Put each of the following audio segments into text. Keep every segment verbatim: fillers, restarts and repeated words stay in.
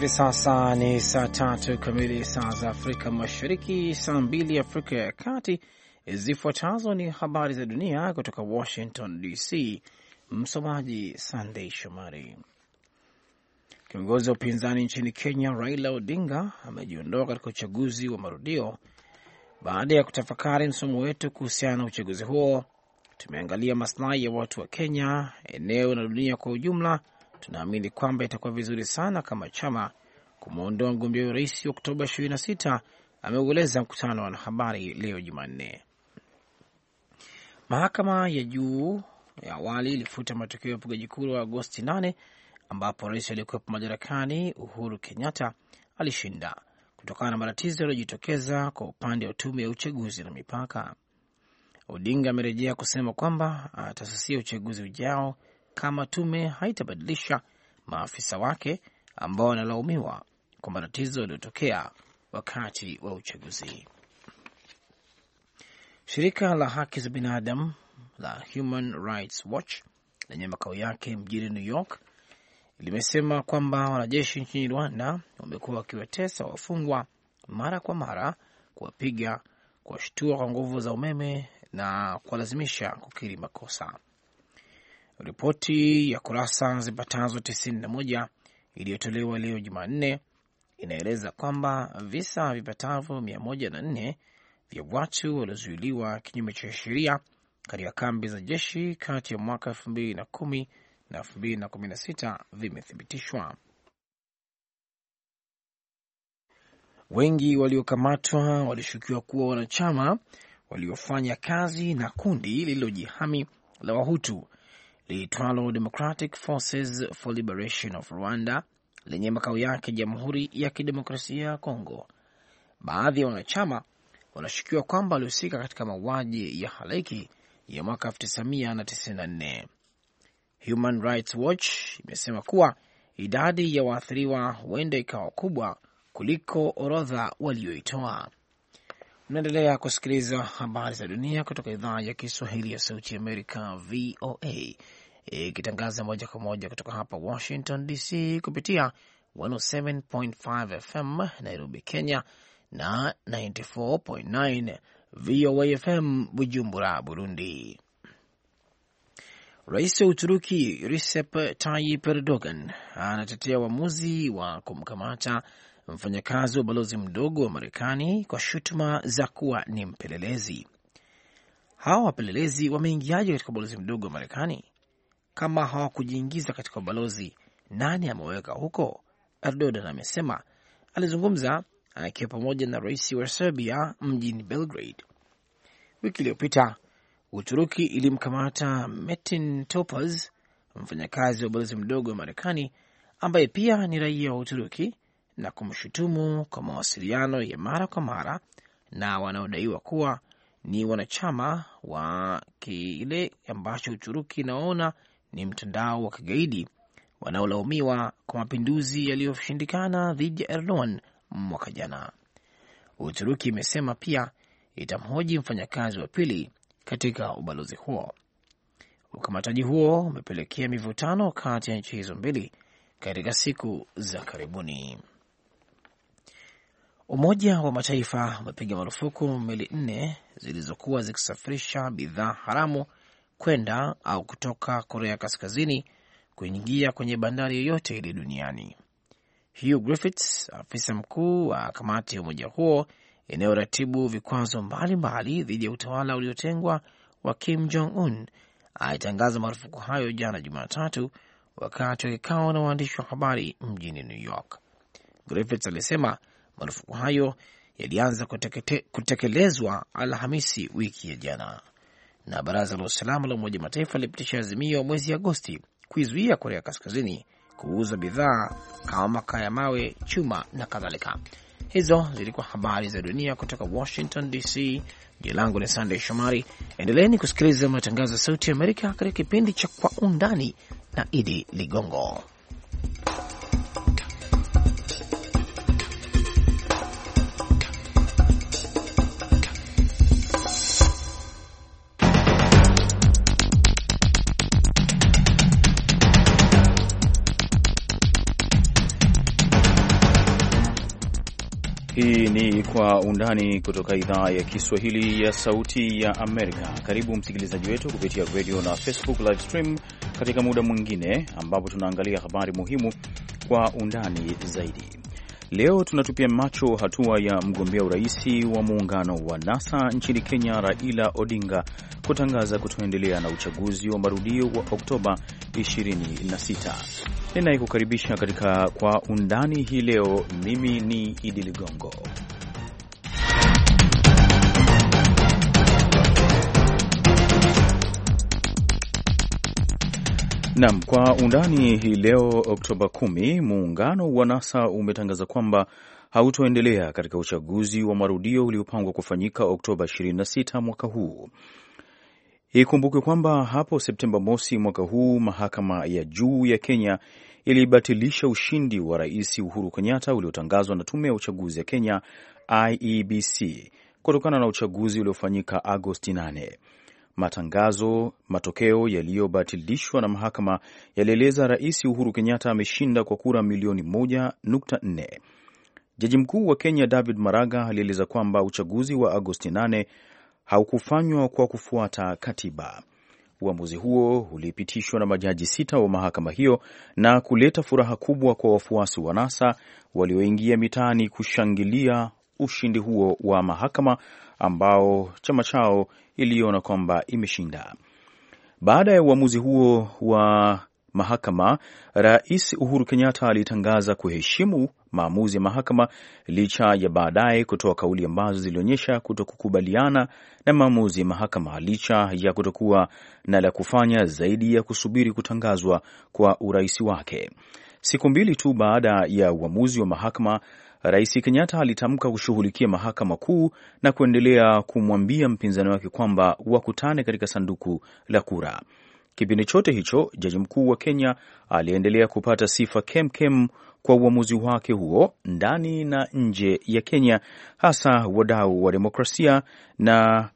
sasa ni saa tatu kamili saa za Afrika Mashariki, saa mbili Afrika ya Kati. Zifuatazo ni habari za dunia kutoka Washington D C. Msomaji Sunday Shomari. Kiongozi wa upinzani nchini Kenya Raila Odinga amejiondoa katika uchaguzi wa marudio. Baada ya kutafakari msomo wetu kuhusiana na uchaguzi huo, tumeangalia maslahi ya watu wa Kenya, eneo na dunia kwa ujumla. Tunaamini kwamba itakuwa vizuri sana kama chama kumwondoa mgombea wa rais Oktoba ishirini na sita, ameueleza mkutano wa wanahabari leo Jumanne. Mahakama ya juu ya awali ilifuta matokeo ya upigaji kura wa Agosti nane ambapo rais aliyekuwepo madarakani Uhuru Kenyatta alishinda kutokana na matatizo yaliyojitokeza kwa upande wa tume ya uchaguzi na mipaka. Odinga amerejea kusema kwamba atasusia uchaguzi ujao kama tume haitabadilisha maafisa wake ambao wanalaumiwa kwa matatizo yaliyotokea wakati wa uchaguzi. Shirika la haki za binadamu la Human Rights Watch lenye makao yake mjini New York limesema kwamba wanajeshi nchini Rwanda wamekuwa wakiwatesa wafungwa mara kwa mara, kuwapiga, kuwashtua kwa nguvu za umeme na kuwalazimisha kukiri makosa. Ripoti ya kurasa zipatazo tisini na moja iliyotolewa leo Jumanne inaeleza kwamba visa vipatavyo mia moja na nne vya watu waliozuiliwa kinyume cha sheria katika kambi za jeshi kati ya mwaka elfu mbili na kumi na elfu mbili na kumi na sita vimethibitishwa. Wengi waliokamatwa walishukiwa kuwa wanachama waliofanya kazi na kundi lililojihami la Wahutu liitwalo Democratic Forces for Liberation of Rwanda lenye makao yake Jamhuri ya Kidemokrasia ya Kongo. Baadhi ya wanachama wanashukiwa kwamba walihusika katika mauaji ya halaiki ya mwaka elfu tisa mia tisini na nne. Human Rights Watch imesema kuwa idadi ya waathiriwa huenda ikawa kubwa kuliko orodha walioitoa. Mnaendelea kusikiliza habari za dunia kutoka idhaa ya Kiswahili ya Sauti ya Amerika, V O A, ikitangaza moja kwa moja kutoka hapa Washington D C kupitia mia moja saba nukta tano F M Nairobi, Kenya, na tisini na nne nukta tisa V O A F M Bujumbura, Burundi. Rais wa Uturuki Recep Tayyip Erdogan anatetea uamuzi wa kumkamata mfanyakazi wa balozi mdogo wa Marekani kwa shutuma za kuwa ni mpelelezi. Hawa wapelelezi wameingiaje katika balozi mdogo wa Marekani? Kama hawakujiingiza katika balozi, nani ameweka huko? Erdogan amesema. Alizungumza akiwa pamoja na rais wa Serbia mjini Belgrade. Wiki iliyopita Uturuki ilimkamata Metin Topaz, mfanyakazi wa balozi mdogo wa Marekani ambaye pia ni raia wa Uturuki, na kumshutumu kwa mawasiliano ya mara kwa mara na wanaodaiwa kuwa ni wanachama wa kile ambacho Uturuki inaona ni mtandao wa kigaidi wanaolaumiwa kwa mapinduzi yaliyoshindikana dhidi ya Erdogan mwaka jana. Uturuki imesema pia itamhoji mfanyakazi wa pili katika ubalozi huo. Ukamataji huo umepelekea mivutano kati ya nchi hizo mbili katika siku za karibuni. Umoja wa Mataifa umepiga marufuku meli nne zilizokuwa zikisafirisha bidhaa haramu kwenda au kutoka Korea Kaskazini kuingia kwenye bandari yoyote ile duniani. Hugh Griffiths, afisa mkuu wa kamati ya umoja huo inayoratibu vikwazo mbalimbali dhidi ya utawala uliotengwa wa Kim Jong-un, alitangaza marufuku hayo jana Jumatatu wakati wa kikao na waandishi wa habari mjini New York. Griffiths alisema marufuku hayo yalianza kutekete, kutekelezwa Alhamisi wiki ya jana, na Baraza la Usalama la Umoja Mataifa lilipitisha azimio mwezi Agosti kuizuia Korea Kaskazini kuuza bidhaa kama makaa ya mawe, chuma na kadhalika. Hizo zilikuwa habari za dunia kutoka Washington D C. Jina langu ni Sunday Shomari. Endeleeni kusikiliza matangazo ya Sauti ya Amerika katika kipindi cha Kwa Undani na Idi Ligongo. Hii ni Kwa Undani kutoka idhaa ya Kiswahili ya Sauti ya Amerika. Karibu msikilizaji wetu kupitia radio na Facebook live stream katika muda mwingine ambapo tunaangalia habari muhimu kwa undani zaidi. Leo tunatupia macho hatua ya mgombea uraisi wa muungano wa NASA nchini Kenya, Raila Odinga, kutangaza kutoendelea na uchaguzi wa marudio wa Oktoba ishirini na sita. Ninayekukaribisha katika Kwa Undani hii leo, mimi ni Idi Ligongo. Naam, Kwa Undani hii leo Oktoba kumi, muungano wa NASA umetangaza kwamba hautoendelea katika uchaguzi wa marudio uliopangwa kufanyika Oktoba ishirini na sita mwaka huu. Ikumbuke kwamba hapo Septemba mosi mwaka huu mahakama ya juu ya Kenya ilibatilisha ushindi wa Rais Uhuru Kenyatta uliotangazwa na tume ya uchaguzi ya Kenya I E B C kutokana na uchaguzi uliofanyika Agosti nane. Matangazo matokeo yaliyobatilishwa na mahakama yalieleza Rais Uhuru Kenyatta ameshinda kwa kura milioni moja nukta nne. Jaji mkuu wa Kenya David Maraga alieleza kwamba uchaguzi wa Agosti nane haukufanywa kwa kufuata katiba. Uamuzi huo ulipitishwa na majaji sita wa mahakama hiyo na kuleta furaha kubwa kwa wafuasi wa NASA walioingia mitaani kushangilia ushindi huo wa mahakama ambao chama chao iliona kwamba imeshinda. Baada ya uamuzi huo wa mahakama, Rais Uhuru Kenyatta alitangaza kuheshimu maamuzi ya mahakama licha ya baadaye kutoa kauli ambazo zilionyesha kutokukubaliana na maamuzi ya mahakama, licha ya kutokuwa na la kufanya zaidi ya kusubiri kutangazwa kwa urais wake. Siku mbili tu baada ya uamuzi wa mahakama, Rais Kenyatta alitamka kushughulikia mahakama kuu na kuendelea kumwambia mpinzani wake kwamba wakutane katika sanduku la kura. Kipindi chote hicho, jaji mkuu wa Kenya aliendelea kupata sifa kemkem kwa uamuzi wake huo ndani na nje ya Kenya, hasa wadau wa demokrasia na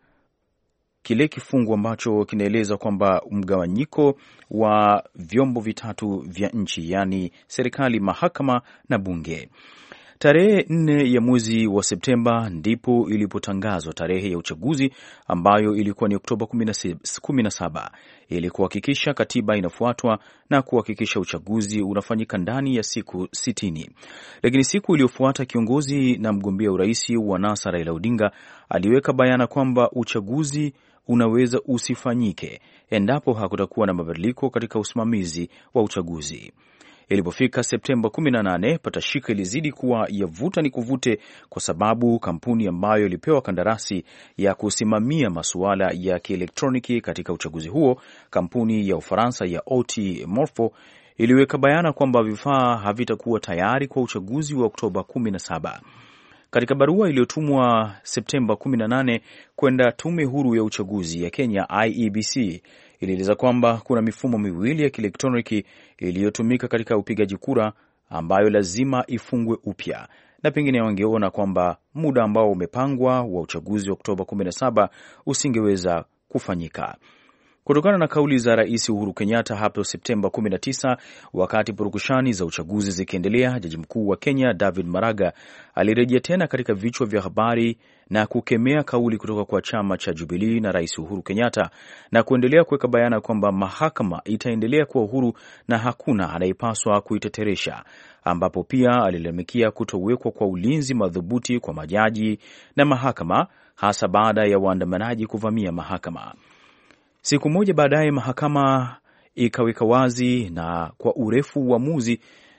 kile kifungu ambacho kinaeleza kwamba mgawanyiko wa vyombo vitatu vya nchi, yani serikali, mahakama na bunge. Tarehe nne ya mwezi wa Septemba ndipo ilipotangazwa tarehe ya uchaguzi ambayo ilikuwa ni Oktoba kumi na saba, ili kuhakikisha katiba inafuatwa na kuhakikisha uchaguzi unafanyika ndani ya siku sitini. Lakini siku iliyofuata kiongozi na mgombea urais wa NASA Raila Odinga aliweka bayana kwamba uchaguzi unaweza usifanyike endapo hakutakuwa na mabadiliko katika usimamizi wa uchaguzi. Ilipofika Septemba kumi na nane, patashika ilizidi kuwa ya vuta ni kuvute, kwa sababu kampuni ambayo ilipewa kandarasi ya kusimamia masuala ya kielektroniki katika uchaguzi huo, kampuni ya Ufaransa ya O T Morpho, iliweka bayana kwamba vifaa havitakuwa tayari kwa uchaguzi wa Oktoba kumi na saba. Katika barua iliyotumwa Septemba kumi na nane kwenda tume huru ya uchaguzi ya Kenya I E B C, ilieleza kwamba kuna mifumo miwili ya kielektroniki iliyotumika katika upigaji kura ambayo lazima ifungwe upya, na pengine wangeona kwamba muda ambao umepangwa wa uchaguzi wa Oktoba kumi na saba usingeweza kufanyika. Kutokana na kauli za Rais Uhuru Kenyatta hapo Septemba kumi na tisa, wakati purukushani za uchaguzi zikiendelea, jaji mkuu wa Kenya David Maraga alirejea tena katika vichwa vya habari na kukemea kauli kutoka kwa chama cha Jubilee na Rais Uhuru Kenyatta, na kuendelea kuweka bayana kwamba mahakama itaendelea kuwa uhuru na hakuna anayepaswa kuiteteresha, ambapo pia alilalamikia kutowekwa kwa ulinzi madhubuti kwa majaji na mahakama, hasa baada ya waandamanaji kuvamia mahakama. Siku moja baadaye mahakama ikaweka wazi na kwa urefu uamuzi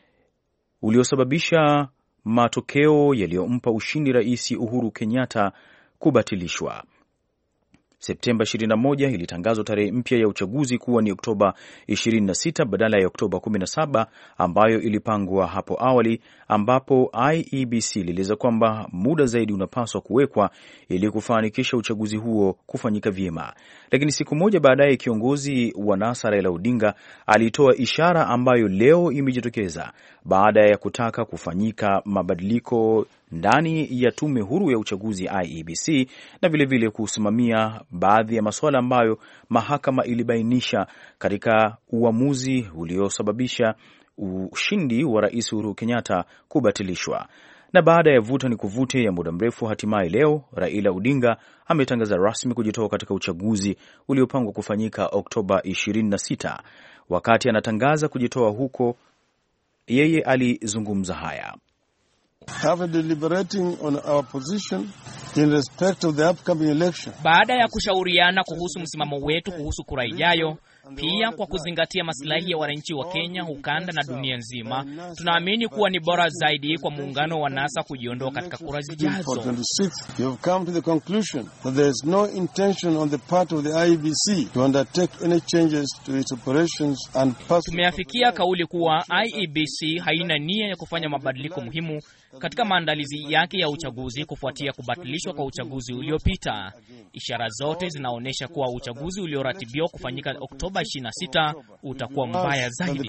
uliosababisha matokeo yaliyompa ushindi Rais Uhuru Kenyatta kubatilishwa. Septemba ishirini na moja ilitangazwa tarehe mpya ya uchaguzi kuwa ni Oktoba ishirini na sita badala ya Oktoba kumi na saba ambayo ilipangwa hapo awali, ambapo I E B C ilieleza kwamba muda zaidi unapaswa kuwekwa ili kufanikisha uchaguzi huo kufanyika vyema. Lakini siku moja baadaye kiongozi wa NASA Raila Odinga alitoa ishara ambayo leo imejitokeza baada ya kutaka kufanyika mabadiliko ndani ya tume huru ya uchaguzi I E B C na vilevile vile kusimamia baadhi ya masuala ambayo mahakama ilibainisha katika uamuzi uliosababisha ushindi wa Rais Uhuru Kenyatta kubatilishwa. Na baada ya vuta ni kuvute ya muda mrefu, hatimaye leo Raila Odinga ametangaza rasmi kujitoa katika uchaguzi uliopangwa kufanyika Oktoba ishirini na sita. Wakati anatangaza kujitoa huko, yeye alizungumza haya. Baada ya kushauriana kuhusu msimamo wetu kuhusu kura ijayo, pia kwa kuzingatia maslahi ya wananchi wa Kenya, ukanda na dunia nzima, tunaamini kuwa ni bora zaidi kwa muungano wa NASA kujiondoa katika kura zijazo. Tumeafikia kauli kuwa I E B C haina nia ya kufanya mabadiliko muhimu katika maandalizi yake ya uchaguzi kufuatia kubatilishwa kwa uchaguzi uliopita. Ishara zote zinaonyesha kuwa uchaguzi ulioratibiwa kufanyika Oktoba ishirini na sita utakuwa mbaya zaidi.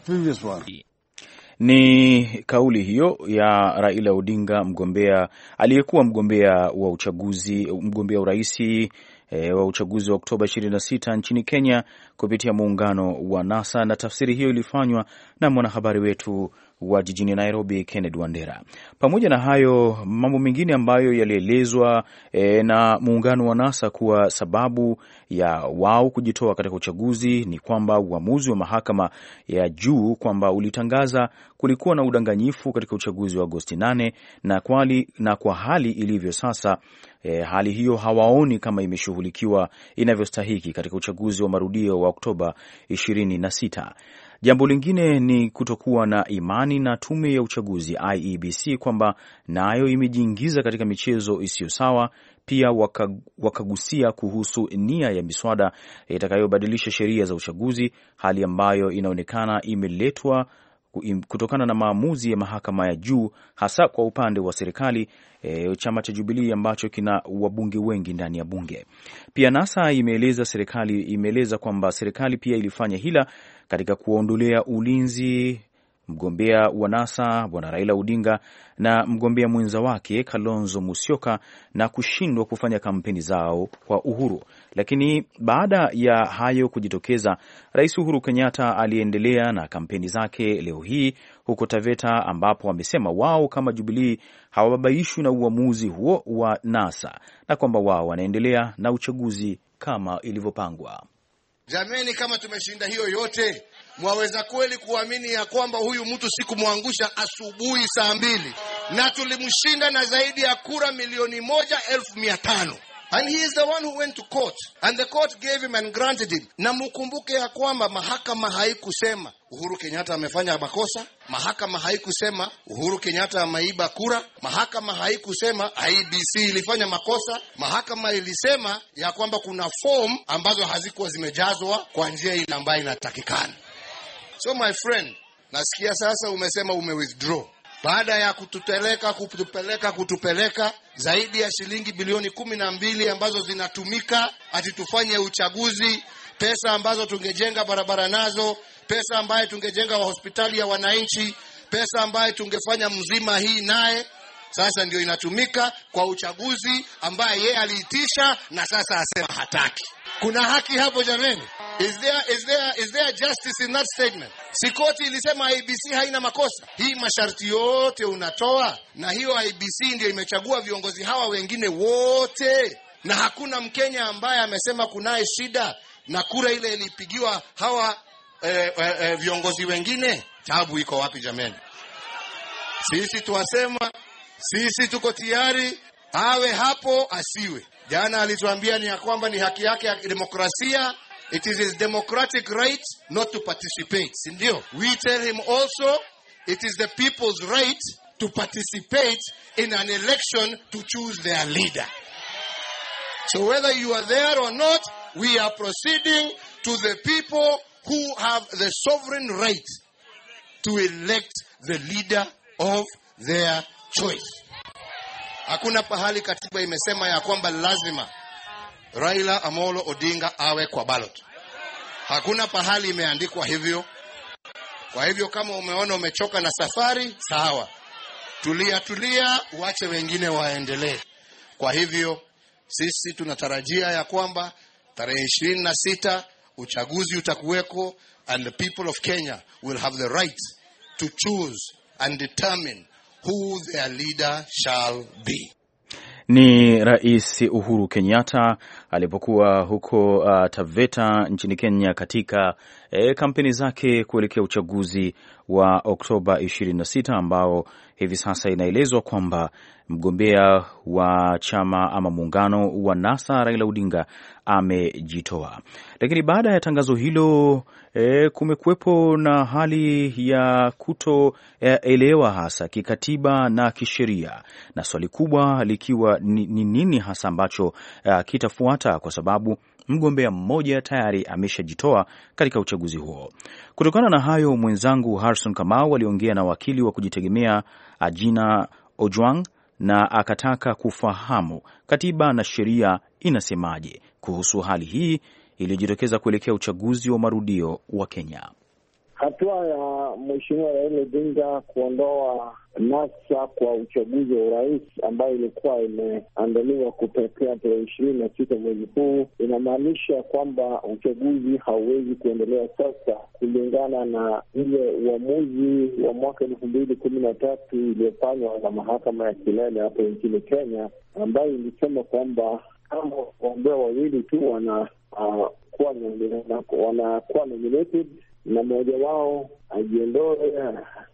Ni kauli hiyo ya Raila Odinga, mgombea aliyekuwa mgombea wa uchaguzi mgombea uraisi E, wa uchaguzi wa Oktoba ishirini na sita nchini Kenya kupitia muungano wa NASA, na tafsiri hiyo ilifanywa na mwanahabari wetu wa jijini Nairobi, Kennedy Wandera. Pamoja na hayo, mambo mengine ambayo yalielezwa e, na muungano wa NASA kuwa sababu ya wao kujitoa katika uchaguzi ni kwamba uamuzi wa mahakama ya juu kwamba ulitangaza kulikuwa na udanganyifu katika uchaguzi wa Agosti nane, na kwali, na kwa hali ilivyo sasa E, hali hiyo hawaoni kama imeshughulikiwa inavyostahiki katika uchaguzi wa marudio wa Oktoba ishirini na sita. Jambo lingine ni kutokuwa na imani na tume ya uchaguzi I E B C kwamba nayo imejiingiza katika michezo isiyo sawa. Pia wakagusia kuhusu nia ya miswada itakayobadilisha sheria za uchaguzi, hali ambayo inaonekana imeletwa kutokana na maamuzi ya mahakama ya juu, hasa kwa upande wa serikali, e, chama cha Jubilee ambacho kina wabunge wengi ndani ya bunge. Pia NASA imeeleza serikali imeeleza kwamba serikali pia ilifanya hila katika kuondolea ulinzi mgombea wa NASA Bwana Raila Odinga na mgombea mwenza wake Kalonzo Musyoka na kushindwa kufanya kampeni zao kwa uhuru. Lakini baada ya hayo kujitokeza, Rais Uhuru Kenyatta aliendelea na kampeni zake leo hii huko Taveta, ambapo amesema wao kama Jubilee hawababaishwi na uamuzi huo wa NASA na kwamba wao wanaendelea na uchaguzi kama ilivyopangwa. Jameni, kama tumeshinda hiyo yote, mwaweza kweli kuamini ya kwamba huyu mtu sikumwangusha asubuhi saa mbili na tulimshinda na zaidi ya kura milioni moja elfu mia tano. And he is the one who went to court and the court gave him and granted him. Na mkumbuke ya kwamba mahakama haikusema Uhuru Kenyatta amefanya makosa, mahakama haikusema Uhuru Kenyatta ameiba kura, mahakama haikusema I E B C ilifanya makosa. Mahakama ilisema ya kwamba kuna form ambazo hazikuwa zimejazwa kwa njia ile ambayo inatakikana. So my friend, nasikia sasa umesema ume withdraw baada ya kutupeleka kutupeleka kutupeleka zaidi ya shilingi bilioni kumi na mbili ambazo zinatumika ati tufanye uchaguzi, pesa ambazo tungejenga barabara nazo, pesa ambayo tungejenga wa hospitali ya wananchi, pesa ambayo tungefanya mzima hii naye sasa ndio inatumika kwa uchaguzi ambaye yeye aliitisha na sasa asema hataki. Kuna haki hapo jameni? Is there, is there, is there justice in that statement? Sikoti ilisema I E B C haina makosa. Hii masharti yote unatoa na hiyo I E B C ndio imechagua viongozi hawa wengine wote, na hakuna Mkenya ambaye amesema kunaye shida na kura ile ilipigiwa hawa eh, eh, eh, viongozi wengine. Tabu iko wapi jameni? Sisi tuwasema, sisi tuko tayari awe hapo asiwe. Jana alituambia ni ya kwamba ni haki yake ya demokrasia. It is his democratic right not to participate. Sindio? We tell him also it is the people's right to participate in an election to choose their leader. So whether you are there or not, we are proceeding to the people who have the sovereign right to elect the leader of their choice. Hakuna pahali katiba imesema ya kwamba lazima Raila Amolo Odinga awe kwa ballot. Hakuna pahali imeandikwa hivyo. Kwa hivyo kama umeona umechoka na safari, sawa. Tulia tulia, uache wengine waendelee. Kwa hivyo sisi tunatarajia ya kwamba tarehe ishirini na sita uchaguzi utakuweko and the people of Kenya will have the right to choose and determine who their leader shall be. Ni Rais Uhuru Kenyatta alipokuwa huko uh, Taveta nchini Kenya katika eh, kampeni zake kuelekea uchaguzi wa Oktoba ishirini na sita ambao hivi sasa inaelezwa kwamba mgombea wa chama ama muungano wa NASA Raila Odinga amejitoa. Lakini baada ya tangazo hilo e, kumekuwepo na hali ya kutoelewa hasa kikatiba na kisheria, na swali kubwa likiwa ni, ni nini hasa ambacho uh, kitafuata, kwa sababu mgombea mmoja tayari ameshajitoa katika uchaguzi huo. Kutokana na hayo, mwenzangu Harrison Kamau aliongea na wakili wa kujitegemea Agina Ojwang na akataka kufahamu katiba na sheria inasemaje kuhusu hali hii iliyojitokeza kuelekea uchaguzi wa marudio wa Kenya. Hatua ya Mheshimiwa Raila Odinga kuondoa NASA kwa uchaguzi wa urais ambayo ilikuwa imeandaliwa kutokea tarehe ishirini na sita mwezi huu inamaanisha kwamba uchaguzi hauwezi kuendelea sasa, kulingana na ile uamuzi wa mwaka elfu mbili kumi na tatu iliyofanywa na mahakama ya kilele hapo nchini Kenya, ambayo ilisema kwamba kama wagombea wawili tu wana uh, wanakuwa nominated na mmoja wao ajiondoe,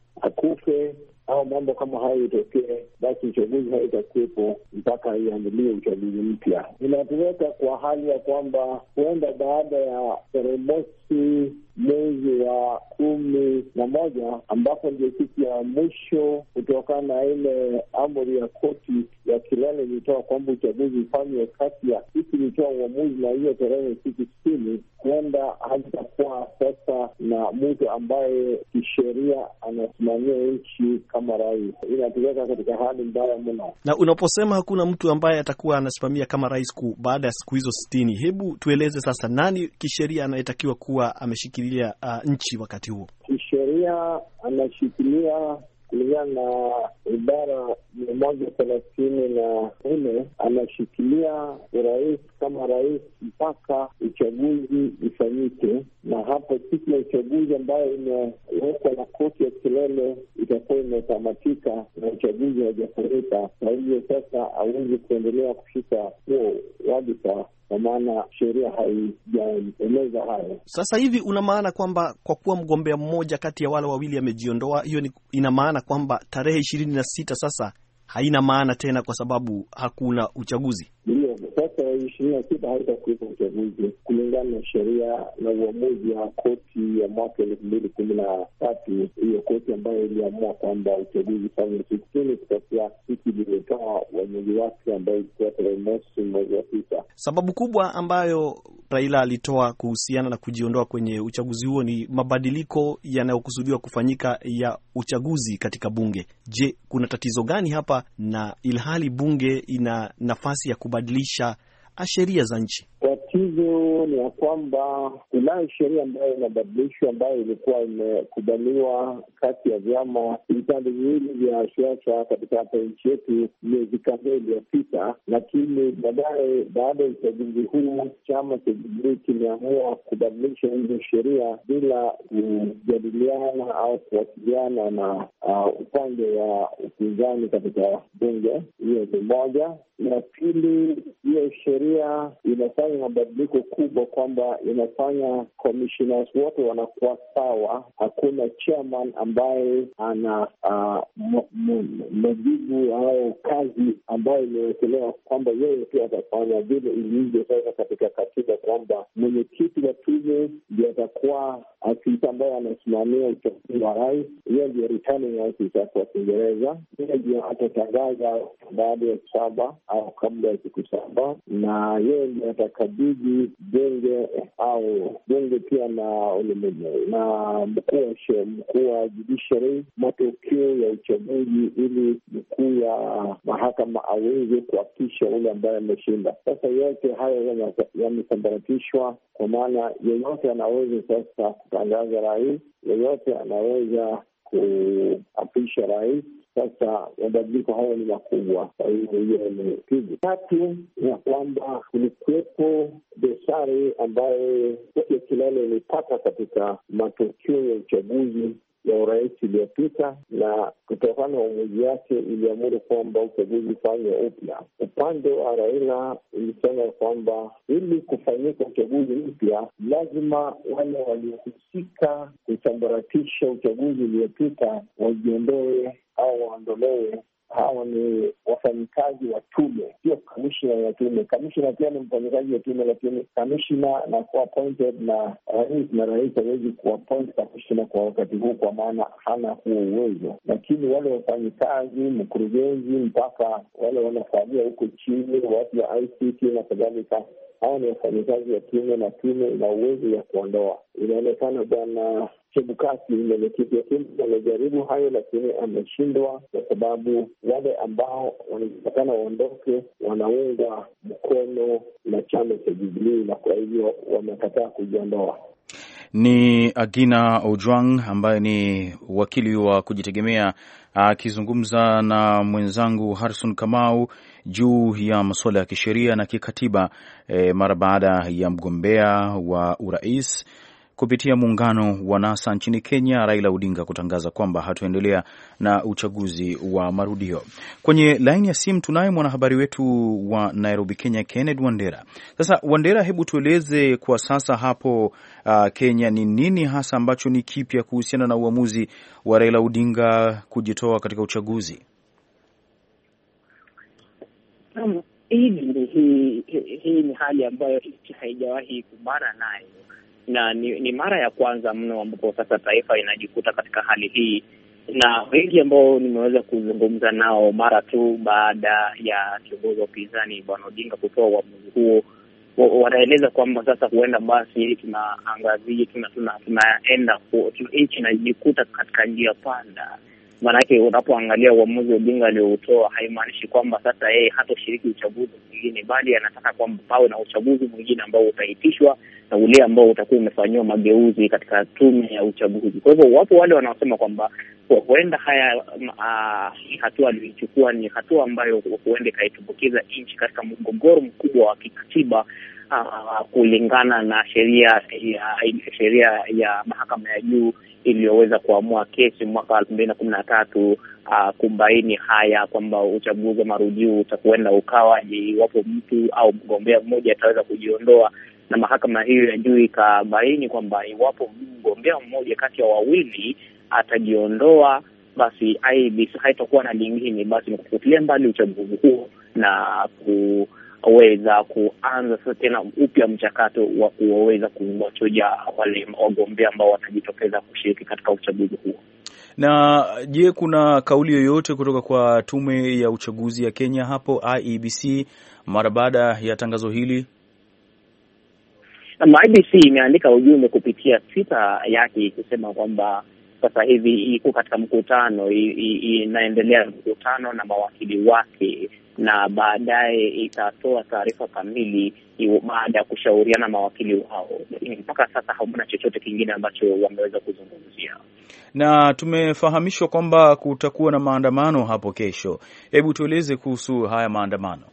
akufe au mambo kama hayo itokee, basi uchaguzi haitakuwepo mpaka iandalie uchaguzi mpya. Inatuweka kwa hali ya kwamba huenda baada ya tarehe mosi mwezi wa kumi na moja ambapo ndio siku ya mwisho kutokana na ile amri ya koti ya kilele ilitoa kwamba uchaguzi ufanywe kati ya siku ilitoa uamuzi na hiyo tarehe siku sitini, huenda hazitakuwa sasa na mtu ambaye kisheria anasimamia nchi kama rais. Inatuweka katika hali mbaya mno. Na unaposema hakuna mtu ambaye atakuwa anasimamia kama rais baada ya siku hizo sitini, hebu tueleze sasa nani kisheria anayetakiwa kuwa ameshikilia Uh, nchi wakati huo? Kisheria anashikilia kulingana na ibara mia moja thelathini na nne anashikilia urais kama rais mpaka uchaguzi ifanyike, na hapo siku ya uchaguzi ambayo imewekwa na koti ya kilele itakuwa imetamatika na uchaguzi haujafanyika. Kwa hivyo sasa hawezi kuendelea kushika huo wadhifa kwa maana sheria haijaeleza hayo. Sasa hivi una maana kwamba kwa kuwa mgombea mmoja kati ya wale wawili amejiondoa, hiyo ina maana kwamba tarehe ishirini na sita sasa haina maana tena kwa sababu hakuna uchaguzi? Ndio, sasa ishirini na sita haitakuwepo uchaguzi kulingana na sheria na uamuzi wa koti ya mwaka elfu mbili kumi na tatu. Hiyo koti ambayo iliamua kwamba uchaguzi fanywe siku sitini kutokea siku iliyotoa uamuzi wake ambayo ilikuwa tarehe mosi mwezi wa tisa. Sababu kubwa ambayo Raila alitoa kuhusiana na kujiondoa kwenye uchaguzi huo ni mabadiliko yanayokusudiwa kufanyika ya uchaguzi katika bunge. Je, kuna tatizo gani hapa, na ilhali bunge ina nafasi ya kubadilisha sheria za nchi? Tatizo ni ya kwamba kunayo sheria ambayo inabadilishwa ambayo ilikuwa imekubaliwa kati ya vyama vipande viwili vya siasa katika nchi yetu miezi kadhaa iliyopita, lakini baadaye baada ya uchaguzi huu chama cha Jubilee kimeamua kubadilisha hizo sheria bila kujadiliana au kuwasiliana na uh, upande wa upinzani katika bunge. Hiyo ni moja. Na pili, hiyo sheria inafanya mabadiliko kubwa kwamba inafanya commissioners wote wanakuwa sawa. Hakuna chairman ambaye ana uh, majibu au kazi ambayo imewekelewa kwamba yeye pia atafanya vile ilivyo sasa katika katiba, kwamba mwenyekiti wa tume ndio atakuwa afisa ambaye anasimamia uchaguzi wa rais. Hiyo ndio returning officer kwa Kiingereza. Hiyo ndio atatangaza baada ya saba au kabla ya siku saba, na yeye ndio atakabidhi bunge au bunge pia na na mkuu wa judiciary matokeo ya uchaguzi, ili mkuu ya mahakama aweze kuhakikisha ule ambaye ameshinda. Sasa yote hayo yamesambaratishwa, kwa maana yeyote anaweza sasa kutangaza rais, yeyote anaweza kuapisha rais. Sasa mabadiliko hayo ni makubwa. Kwa hivyo hiyo ni pigo. Tatu ya kwamba kulikuwepo dosari ambayo koti ya kilele ilipata katika matokeo ya uchaguzi ya urais iliyopita, na kutokana na uamuzi wake iliamuru kwamba uchaguzi ufanywe upya. Upande wa Raila ilisema kwamba ili kufanyika uchaguzi mpya lazima wale waliohusika kusambaratisha uchaguzi uliopita wajiondoe au waondolewe. Hawa ni wafanyikazi wa tume, sio kamishna ya tume. Kamishna pia ni mfanyikazi wa tume, lakini kamishna na kuwa appointed na rais, na rais hawezi kuappoint kamishna kwa wakati huu, kwa maana hana huo uwezo. Lakini wale wafanyikazi, mkurugenzi, mpaka wale wanafagia huko chini, watu wa I C T na kadhalika, hawa ni wafanyikazi wa tume, na tume ina uwezo ya kuondoa. Inaonekana bwana Chebukati mwenyekiti wa tume amejaribu hayo, lakini ameshindwa, kwa sababu wale ambao wanatakana waondoke wanaunga mkono na chama cha Jubilee, na kwa hivyo wamekataa kujiondoa. Ni Agina Ojwang ambaye ni wakili wa kujitegemea akizungumza na mwenzangu Harrison Kamau juu ya masuala ya kisheria na kikatiba e, mara baada ya mgombea wa urais kupitia muungano wa NASA nchini Kenya, Raila Odinga, kutangaza kwamba hatuendelea na uchaguzi wa marudio. Kwenye laini ya simu tunaye mwanahabari wetu wa Nairobi, Kenya, Kenneth Wandera. Sasa Wandera, hebu tueleze kwa sasa hapo uh, Kenya, ni nini hasa ambacho ni kipya kuhusiana na uamuzi wa Raila Odinga kujitoa katika uchaguzi? Um, hii ni hii, hii ni hali ambayo nchi haijawahi kumbana nayo, na ni, ni mara ya kwanza mno ambapo sasa taifa inajikuta katika hali hii, na wengi ambao nimeweza kuzungumza nao mara tu baada ya kiongozi wa upinzani Bwana Odinga kutoa uamuzi huo, wanaeleza kwamba sasa huenda basi tunaangazia tuna, tuna, tunaenda nchi inajikuta katika njia panda. Maanake unapoangalia uamuzi Odinga aliotoa haimaanishi kwamba sasa yeye hatoshiriki uchaguzi mwingine, bali anataka kwamba pawe na uchaguzi mwingine ambao utaitishwa na ule ambao utakuwa umefanywa mageuzi katika tume ya uchaguzi. Kwa hivyo wapo wale wanaosema kwamba huenda haya uh, hii hatua aliyochukua ni hatua ambayo huenda ikaitumbukiza nchi katika mgogoro mkubwa wa kikatiba, uh, kulingana na sheria ya sheria ya mahakama ya juu iliyoweza kuamua kesi mwaka elfu mbili na kumi na tatu uh, kubaini haya kwamba uchaguzi wa marudio utakwenda ukawa iwapo mtu au mgombea mmoja ataweza kujiondoa, na mahakama hiyo ya juu ikabaini kwamba iwapo mgombea mmoja kati ya wawili atajiondoa, basi I E B C haitakuwa na lingine basi kufutilia mbali uchaguzi huo na kuweza kuanza sasa tena upya mchakato wa kuweza kuwachuja wale wagombea ambao watajitokeza kushiriki katika uchaguzi huo. Na je, kuna kauli yoyote kutoka kwa tume ya uchaguzi ya Kenya hapo I E B C mara baada ya tangazo hili? Na I E B C imeandika ujumbe kupitia Twitter yake ikisema kwamba sasa hivi iko katika mkutano, inaendelea mkutano na mawakili wake, na baadaye itatoa taarifa kamili baada ya kushauriana mawakili wao. Mpaka sasa hamna chochote kingine ambacho wameweza kuzungumzia. Na tumefahamishwa kwamba kutakuwa na maandamano hapo kesho. Hebu tueleze kuhusu haya maandamano.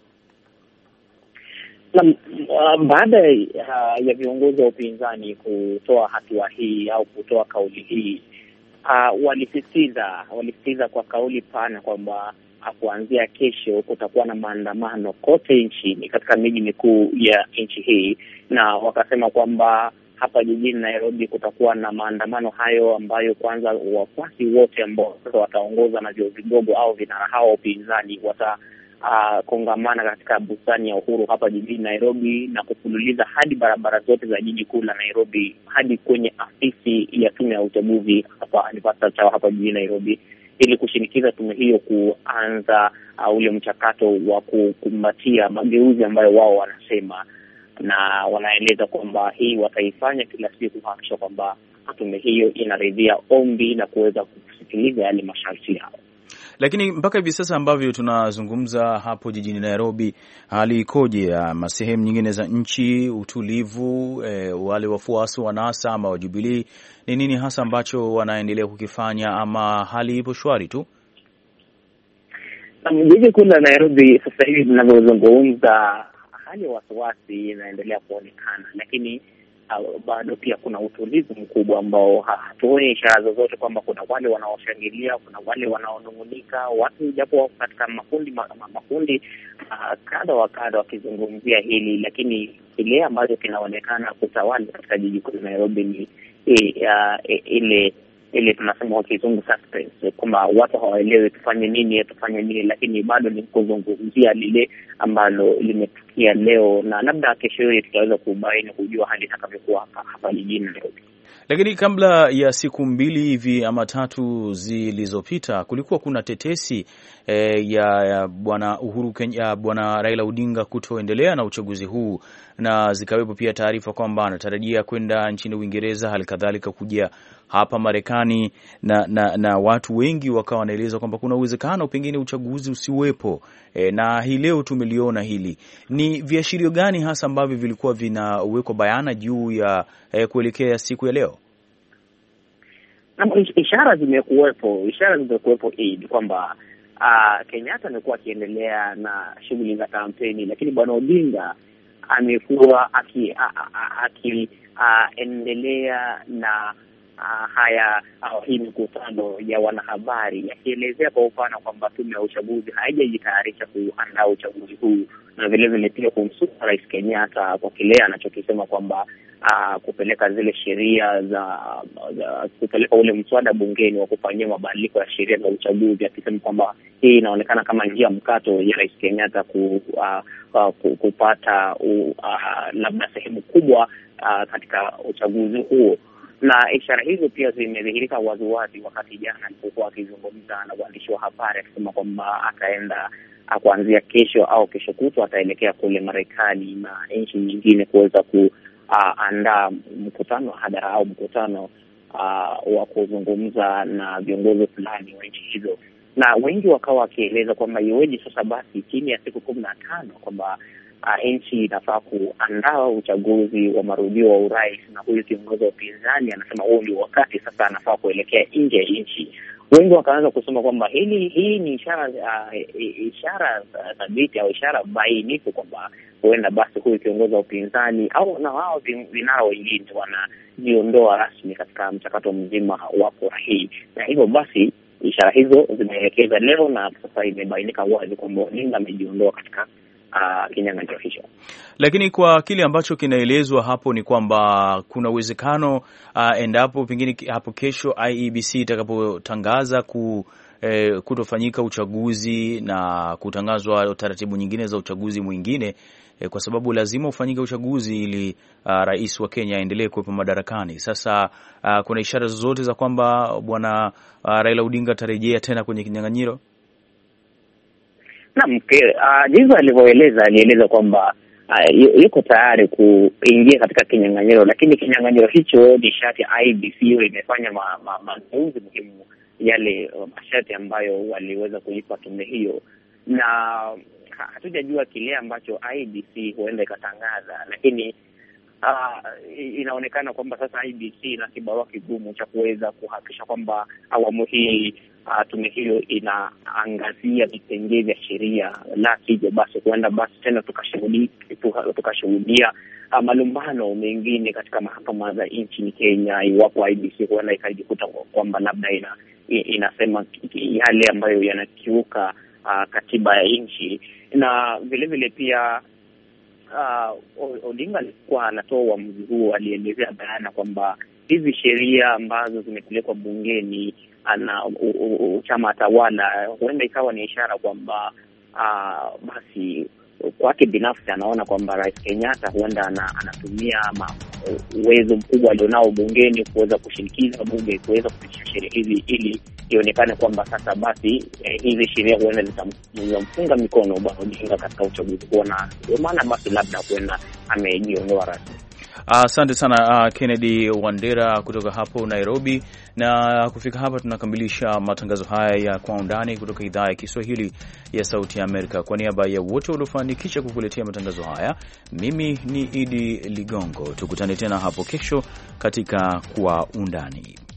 Na uh, baada uh, ya viongozi wa upinzani kutoa hatua hii au kutoa kauli hii, uh, walisisitiza walisisitiza kwa kauli pana kwamba kuanzia kesho kutakuwa na maandamano kote nchini katika miji mikuu ya nchi hii, na wakasema kwamba hapa jijini Nairobi kutakuwa na maandamano hayo ambayo kwanza wafuasi wote ambao wataongoza na vyo vigogo au vinara hao upinzani wata Uh, kongamana katika bustani ya Uhuru hapa jijini Nairobi na kufululiza hadi barabara zote za jiji kuu la Nairobi hadi kwenye afisi ya tume ya uchaguzi hapa Anniversary Tower hapa jijini Nairobi, ili kushinikiza tume hiyo kuanza uh, ule mchakato wa kukumbatia mageuzi ambayo wao wanasema, na wanaeleza kwamba hii wataifanya kila siku kuhakikisha kwamba tume hiyo inaridhia ombi na kuweza kusikiliza yale masharti yao. Lakini mpaka hivi sasa ambavyo tunazungumza hapo jijini Nairobi, hali ikoje ya sehemu nyingine za nchi? Utulivu, e, wale wafuasi wa NASA ama wa Jubilee, ni nini hasa ambacho wanaendelea kukifanya, ama hali ipo shwari tu? Jiji kuu la Nairobi sasa hivi tunavyozungumza, hali ya wasiwasi inaendelea kuonekana, lakini uh, bado pia kuna utulivu mkubwa ambao hatuoni ishara zozote kwamba kuna wale wanaoshangilia, kuna wale wanaonung'unika, watu japo katika makundi ma, ma, makundi uh, kadha wa kadha wakizungumzia hili, lakini kile ambacho kinaonekana kutawala katika jiji kuu la Nairobi ni uh, ile ile tunasema kwa kizungu suspense, kwamba watu hawaelewi tufanye nini, tufanye nini, lakini bado ni kuzungumzia lile ambalo limetukia leo, na labda kesho hii tutaweza kubaini kujua hali itakavyokuwa hapa hapa jijini Nairobi. Lakini kabla ya siku mbili hivi ama tatu zilizopita kulikuwa kuna tetesi eh, ya, ya bwana Uhuru Kenya, bwana Raila Odinga kutoendelea na uchaguzi huu, na zikawepo pia taarifa kwamba anatarajia kwenda nchini Uingereza, halikadhalika kuja hapa Marekani, na, na, na watu wengi wakawa wanaeleza kwamba kuna uwezekano pengine uchaguzi usiwepo. E, na hii leo tumeliona hili. Ni viashirio gani hasa ambavyo vilikuwa vinawekwa bayana juu ya e, kuelekea siku ya leo? Na ishara zimekuwepo, ishara zimekuwepo hii kwamba uh, Kenyatta amekuwa akiendelea na shughuli za kampeni, lakini bwana Odinga amekuwa akiendelea aki, uh, na Uh, haya uh, hii mikutano ya wanahabari yakielezea kwa upana kwamba tume ya uchaguzi haijajitayarisha kuandaa uchaguzi huu, na vile vile pia kumsuta Rais Kenyatta kwa kile anachokisema kwamba uh, kupeleka zile sheria za, za kupeleka ule mswada bungeni wa kufanyia mabadiliko ya sheria za uchaguzi, akisema kwamba hii inaonekana kama njia mkato ya Rais Kenyatta ku, uh, uh, kupata uh, uh, labda sehemu kubwa uh, katika uchaguzi huo. Na ishara hizo pia zimedhihirika waziwazi wakati jana alipokuwa akizungumza na waandishi wa habari, akisema kwamba ataenda kuanzia kesho au kesho kutwa ataelekea kule Marekani na nchi nyingine kuweza kuandaa uh, mkutano hadhara au mkutano uh, wa kuzungumza na viongozi fulani wa nchi hizo. Na wengi wakawa wakieleza kwamba iweje sasa basi chini ya siku kumi na tano kwamba Uh, nchi inafaa kuandaa uchaguzi wa marudio wa urais, na huyu kiongozi wa upinzani anasema huo ndio wakati sasa anafaa kuelekea nje ya nchi. Wengi wakaanza kusema kwamba hili hii ni ishara uh, ishara thabiti au ishara bainifu kwamba huenda basi huyu kiongozi wa upinzani au na wao vinara wengine wanajiondoa rasmi katika mchakato mzima wa kura hii, na hivyo basi ishara hizo zimeelekeza leo, na sasa imebainika wazi kwamba Odinga amejiondoa katika Uh, kinyang'anyiro hicho. Lakini kwa kile ambacho kinaelezwa hapo ni kwamba kuna uwezekano uh, endapo pengine hapo kesho I E B C itakapotangaza ku eh, kutofanyika uchaguzi na kutangazwa taratibu nyingine za uchaguzi mwingine, eh, kwa sababu lazima ufanyike uchaguzi ili uh, rais wa Kenya aendelee kuwepo madarakani. Sasa uh, kuna ishara zozote za kwamba bwana uh, Raila Odinga atarejea tena kwenye kinyang'anyiro? Naam, uh, jinsi alivyoeleza alieleza kwamba uh, yuko tayari kuingia katika kinyang'anyiro, lakini kinyang'anyiro hicho ni sharti I E B C imefanya mageuzi ma, ma, muhimu yale uh, masharti ambayo waliweza kuipa tume hiyo, na hatujajua kile ambacho I E B C huenda ikatangaza, lakini uh, inaonekana kwamba sasa I E B C ina kibarua kigumu cha kuweza kuhakikisha kwamba awamu hii Uh, tume hiyo inaangazia vipengele vya sheria, la sivyo basi huenda basi tena tukashuhudia tukashuhudia uh, malumbano mengine katika mahakama za nchini Kenya, iwapo I E B C huenda ikajikuta kwamba labda ina, inasema yale ambayo yanakiuka uh, katiba ya nchi. Na vile vile pia uh, Odinga alikuwa anatoa uamuzi huo, alielezea bayana kwamba hizi sheria ambazo zimepelekwa bungeni na chama tawala huenda ikawa ni ishara kwamba uh, basi kwake binafsi anaona kwamba Rais Kenyatta huenda anatumia uwezo mkubwa alionao bungeni kuweza kushinikiza bunge kuweza kupitisha sheria hizi ili ionekane kwamba sasa basi eh, hizi sheria huenda zitamfunga mikono bwana Odinga katika uchaguzi huo, na ndio maana basi labda huenda amejiondoa rasmi. Asante uh, sana uh, Kennedy Wandera kutoka hapo Nairobi. Na kufika hapa tunakamilisha matangazo haya ya Kwa Undani kutoka idhaa ya Kiswahili ya Sauti ya Amerika. Kwa niaba ya wote waliofanikisha kukuletea matangazo haya, mimi ni Idi Ligongo. Tukutane tena hapo kesho katika Kwa Undani.